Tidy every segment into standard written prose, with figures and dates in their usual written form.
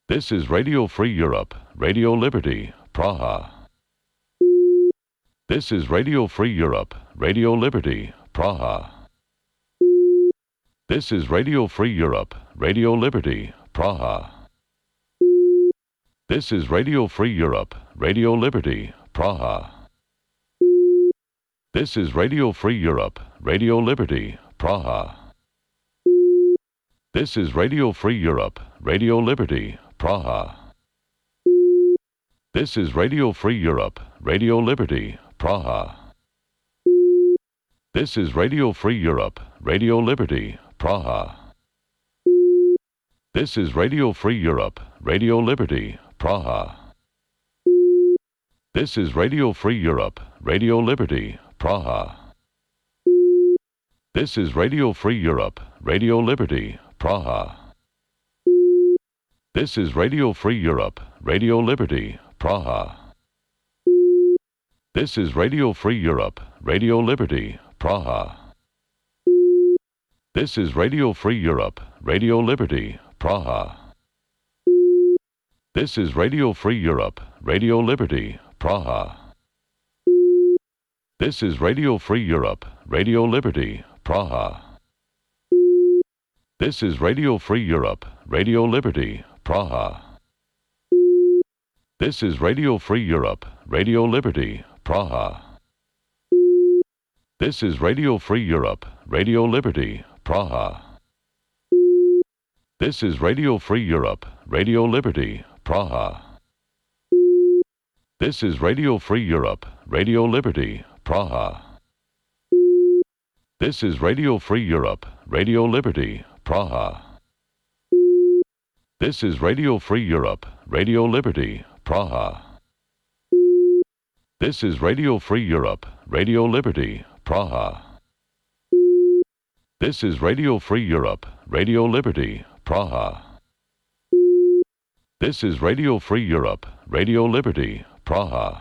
This is Radio Free Europe, Radio Liberty, Praha. This is Radio Free Europe, Radio Liberty, Praha. This is Radio Free Europe, Radio Liberty, Praha. This is Radio Free Europe, Radio Liberty, Praha. This is Radio Free Europe, Radio Liberty, Praha. This is Radio Free Europe, Radio Liberty, Praha. This is Radio Free Europe, Radio Liberty, Praha. This is Radio Free Europe, Radio Liberty, Praha. This is Radio Free Europe, Radio Liberty, Praha. This is Radio Free Europe, Radio Liberty, Praha. This is Radio Free Europe, Radio Liberty, Praha. This is Radio Free Europe, Radio Liberty, Praha. This is Radio Free Europe, Radio Liberty, Praha. This is Radio Free Europe, Radio Liberty, Praha. This is Radio Free Europe, Radio Liberty, Praha. This is Radio Free Europe, Radio Liberty, Praha. This is Radio Free Europe, Radio Liberty, Praha. This is Radio Free Europe, Radio Liberty, Praha. This is Radio Free Europe, Radio Liberty, Praha. This is Radio Free Europe, Radio Liberty, Praha. This is Radio Free Europe, Radio Liberty, Praha. This is Radio Free Europe, Radio Liberty, Praha. This is Radio Free Europe, Radio Liberty, Praha. This is Radio Free Europe, Radio Liberty, Praha. This is Radio Free Europe, Radio Liberty, Praha. This is Radio Free Europe, Radio Liberty, Praha.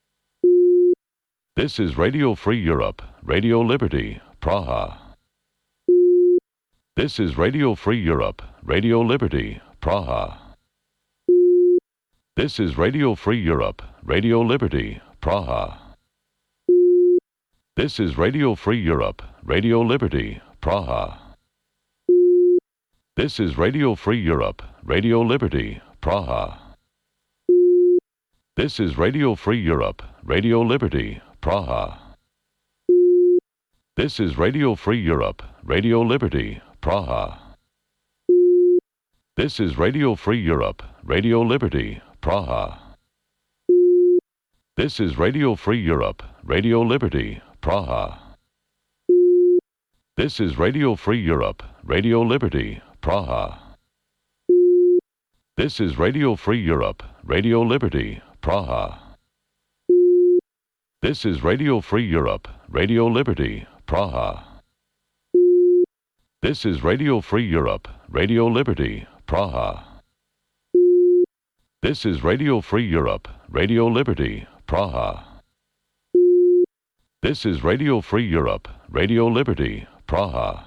This is Radio Free Europe, Radio Liberty, Praha. This is Radio Free Europe, Radio Liberty, Praha. This is Radio Free Europe, Radio Liberty, Praha. This is Radio Free Europe, Radio Liberty, Praha. This is Radio Free Europe, Radio Liberty, Praha. This is Radio Free Europe, Radio Liberty, Praha. This is Radio Free Europe, Radio Liberty, Praha. This is Radio Free Europe, Radio Liberty, Praha. This is Radio Free Europe, Radio Liberty, Praha. This is Radio Free Europe, Radio Liberty, Praha. This is Radio Free Europe, Radio Liberty, Praha. This is Radio Free Europe, Radio Liberty, Praha. This is Radio Free Europe, Radio Liberty, Praha. This is Radio Free Europe, Radio Liberty, Praha. This is Radio Free Europe, Radio Liberty, Praha.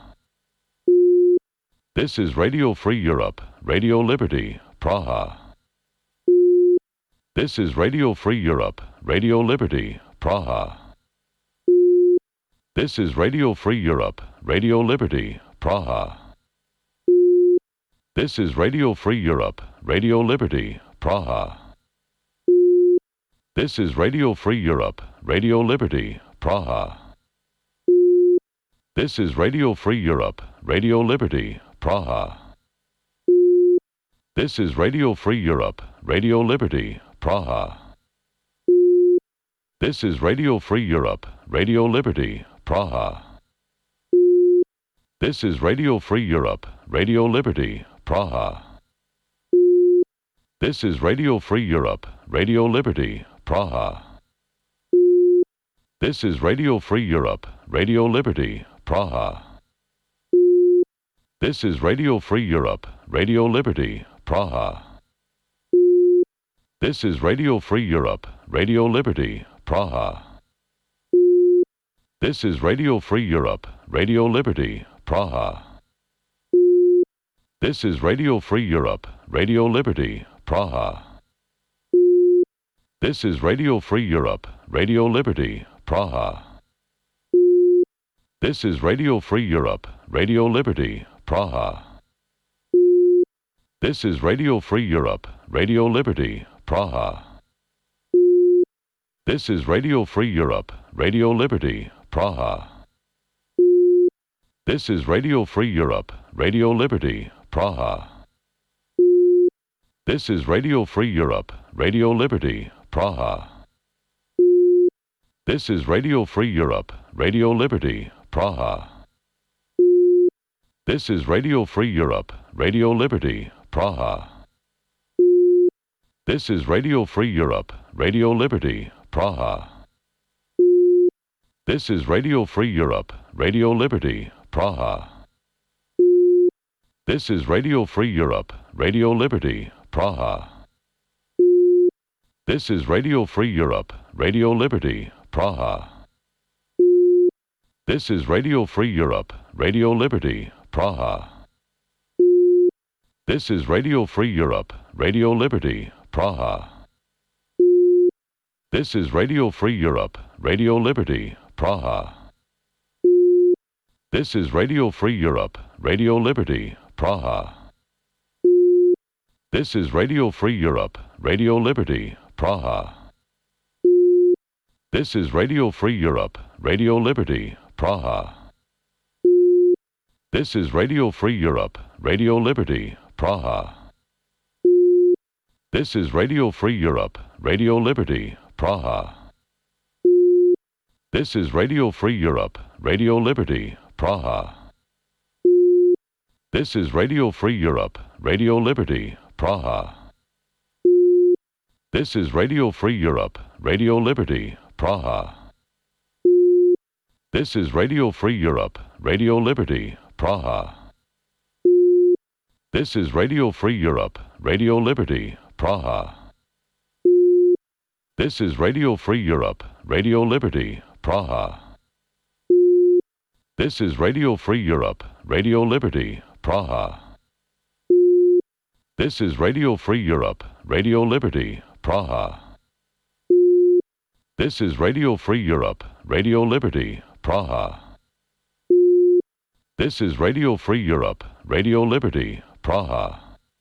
This is Radio Free Europe, Radio Liberty, Praha. This is Radio Free Europe, Radio Liberty, Praha. This is Radio Free Europe, Radio Liberty, Praha. This is Radio Free Europe, Radio Liberty, Praha. This is Radio Free Europe, Radio Liberty, Praha. This is Radio Free Europe, Radio Liberty, Praha. This is Radio Free Europe, Radio Liberty, Praha. This is Radio Free Europe, Radio Liberty, Praha. This is Radio Free Europe, Radio Liberty, Praha. This is Radio Free Europe, Radio Liberty, Praha. This is Radio Free Europe, Radio Liberty, Praha. This is Radio Free Europe, Radio Liberty, Praha. This is Radio Free Europe, Radio Liberty, Praha. This is Radio Free Europe, Radio Liberty, Praha. This is Radio Free Europe, Radio Liberty, Praha. This is Radio Free Europe, Radio Liberty, Praha. This is Radio Free Europe, Radio Liberty, Praha. This is Radio Free Europe, Radio Liberty, Praha. This is Radio Free Europe, Radio Liberty, Praha. This is Radio Free Europe, Radio Liberty, Praha. This is Radio Free Europe, Radio Liberty, Praha. This is Radio Free Europe, Radio Liberty, Praha. This is Radio Free Europe, Radio Liberty, Praha. This is Radio Free Europe, Radio Liberty, Praha. This is Radio Free Europe, Radio Liberty, Praha. This is Radio Free Europe, Radio Liberty, Praha. This is Radio Free Europe, Radio Liberty, Praha. This is Radio Free Europe, Radio Liberty, Praha. This is Radio Free Europe, Radio Liberty, Praha. This is Radio Free Europe, Radio Liberty, Praha. This is Radio Free Europe, Radio Liberty, Praha. This is Radio Free Europe, Radio Liberty, Praha. This is Radio Free Europe, Radio Liberty, Praha. This is Radio Free Europe, Radio Liberty, Praha. This is Radio Free Europe, Radio Liberty, Praha. This is Radio Free Europe, Radio Liberty, Praha. This is Radio Free Europe, Radio Liberty, Praha. This is Radio Free Europe, Radio Liberty, Praha. This is Radio Free Europe, Radio Liberty, Praha. This is Radio Free Europe, Radio Liberty, Praha. This is Radio Free Europe, Radio Liberty, Praha. This is Radio Free Europe, Radio Liberty, Praha. This is Radio Free Europe, Radio Liberty, Praha. This is Radio Free Europe, Radio Liberty, Praha. This is Radio Free Europe, Radio Liberty, Praha.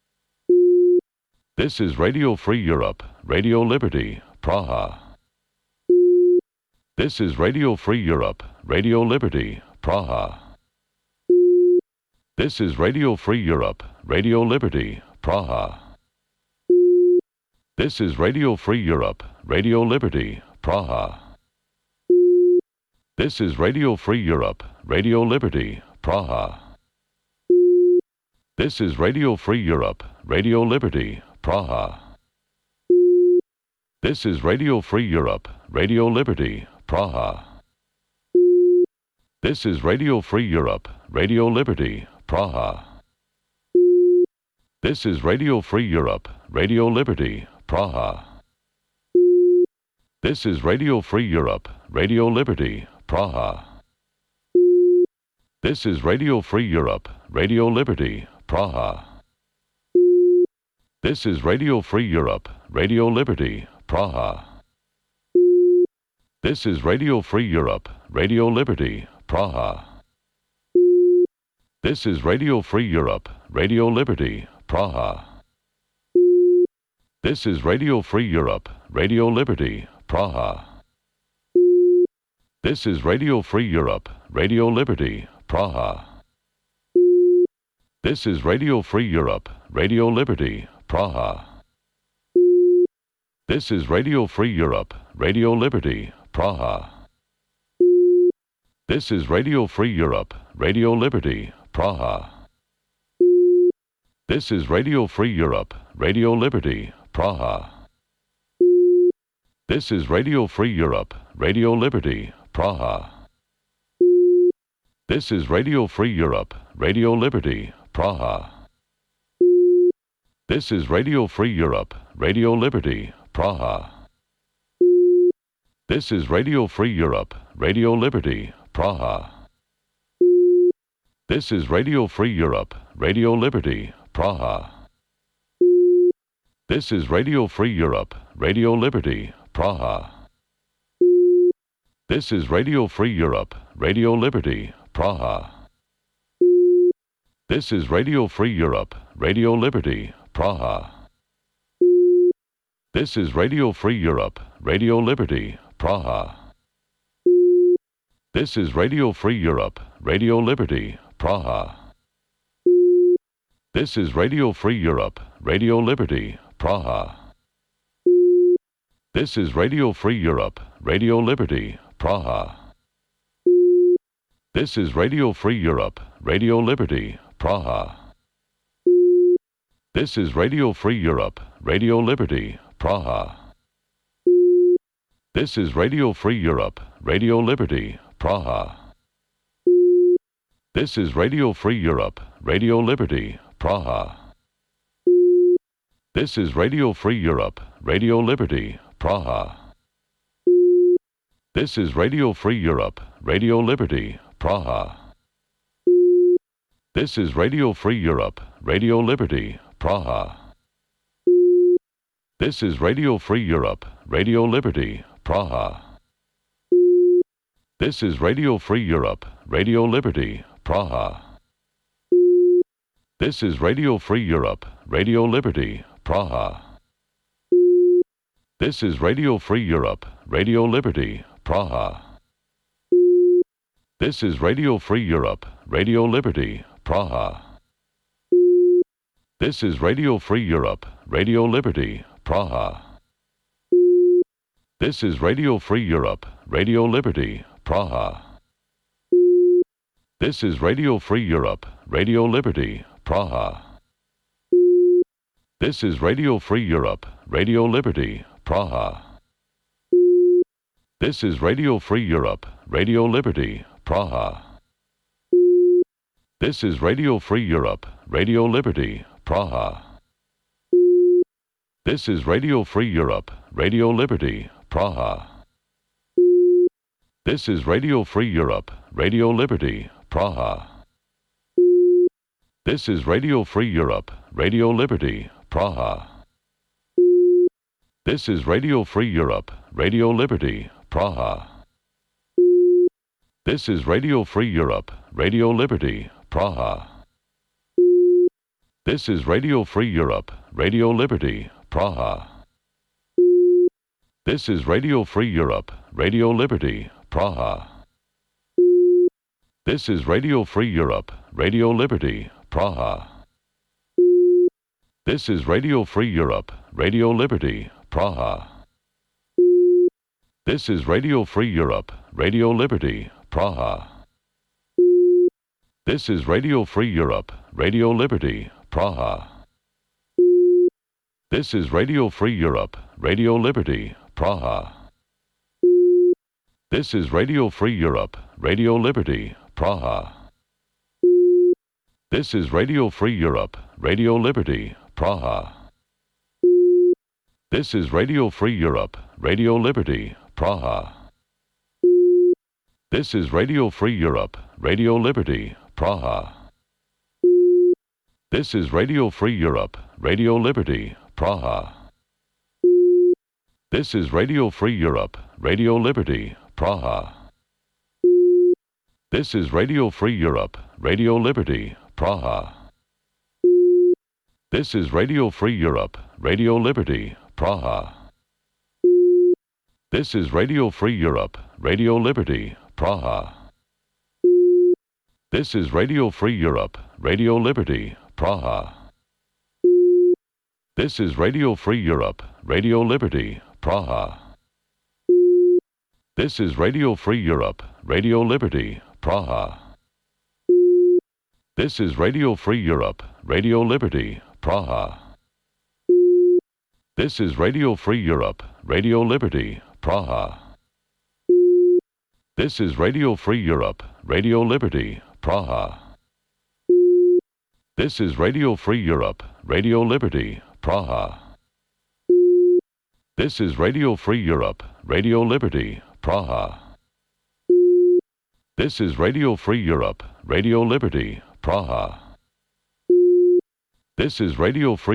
This is Radio Free Europe, Radio Liberty, Praha. This is Radio Free Europe, Radio Liberty, Praha. This is Radio Free Europe, Radio Liberty, Praha. This is Radio Free Europe, Radio Liberty, Praha. This is Radio Free Europe, Radio Liberty, Praha. This is Radio Free Europe, Radio Liberty, Praha. This is Radio Free Europe, Radio Liberty, Praha. This is Radio Free Europe, Radio Liberty, Praha. This is Radio Free Europe, Radio Liberty, Praha. This is Radio Free Europe, Radio Liberty, Praha. This is Radio Free Europe, Radio Liberty, Praha. This is Radio Free Europe, Radio Liberty, Praha. This is Radio Free Europe, Radio Liberty, Praha. This is Radio Free Europe, Radio Liberty, Praha. This is Radio Free Europe, Radio Liberty, Praha. This is Radio Free Europe, Radio Liberty, Praha. This is Radio Free Europe, Radio Liberty, Praha. This is Radio Free Europe, Radio Liberty, Praha. This is Radio Free Europe, Radio Liberty, Praha. This is Radio Free Europe, Radio Liberty, Praha. This is Radio Free Europe, Radio Liberty, Praha. This is Radio Free Europe, Radio Liberty, Praha. This is Radio Free Europe, Radio Liberty, Praha. This is Radio Free Europe, Radio Liberty, Praha. This is Radio Free Europe, Radio Liberty, Praha. This is Radio Free Europe, Radio Liberty, Praha. This is Radio Free Europe, Radio Liberty, Praha. This is Radio Free Europe, Radio Liberty, Praha. This is Radio Free Europe, Radio Liberty, Praha. This is Radio Free Europe, Radio Liberty, Praha. This is Radio Free Europe, Radio Liberty, Praha. This is Radio Free Europe, Radio Liberty, Praha. This is Radio Free Europe, Radio Liberty, Praha. This is Radio Free Europe, Radio Liberty, Praha. This is Radio Free Europe, Radio Liberty, Praha. This is Radio Free Europe, Radio Liberty, Praha. This is Radio Free Europe, Radio Liberty, Praha. This is Radio Free Europe, Radio Liberty, Praha. This is Radio Free Europe, Radio Liberty, Praha. This is Radio Free Europe, Radio Liberty, Praha. This is Radio Free Europe, Radio Liberty, Praha. This is Radio Free Europe, Radio Liberty, Praha. This is Radio Free Europe, Radio Liberty, Praha. This is Radio Free Europe, Radio Liberty, Praha. This is Radio Free Europe, Radio Liberty, Praha. This is Radio Free Europe, Radio Liberty, Praha. This is Radio Free Europe, Radio Liberty, Praha. This is Radio Free Europe, Radio Liberty, Praha. This is Radio Free Europe, Radio Liberty, Praha. This is Radio Free Europe, Radio Liberty, Praha. This is Radio Free Europe, Radio Liberty, Praha. This is Radio Free Europe, Radio Liberty, Praha. This is Radio Free Europe, Radio Liberty, Praha. This is Radio Free Europe, Radio Liberty, Praha. This is Radio Free Europe, Radio Liberty, Praha. This is Radio Free Europe, Radio Liberty, Praha. This is Radio Free Europe, Radio Liberty, Praha. This is Radio Free Europe, Radio Liberty, Praha. This is Radio Free Europe, Radio Liberty, Praha. This is Radio Free Europe, Radio Liberty, Praha. This is Radio Free Europe, Radio Liberty, Praha. This is Radio Free Europe, Radio Liberty, Praha. This is Radio Free Europe, Radio Liberty, Praha. This is Radio Free Europe, Radio Liberty, Praha. This is Radio Free Europe, Radio Liberty, Praha. This is Radio Free Europe, Radio Liberty, Praha. This is Radio Free Europe, Radio Liberty, Praha. This is Radio Free Europe, Radio Liberty, Praha. This is Radio Free Europe, Radio Liberty, Praha. This is Radio Free Europe, Radio Liberty, Praha. This is Radio Free Europe, Radio Liberty, Praha. This is Radio Free Europe, Radio Liberty, Praha. This is Radio Free Europe, Radio Liberty, Praha. This is Radio Free Europe, Radio Liberty, Praha. This is Radio Free Europe, Radio Liberty, Praha. This is Radio Free Europe, Radio Liberty, Praha. This is Radio Free Europe, Radio Liberty, Praha. This is Radio Free Europe, Radio Liberty, Praha. This is Radio Free Europe, Radio Liberty, Praha. This is Radio Free Europe, Radio Liberty, Praha. This is Radio Free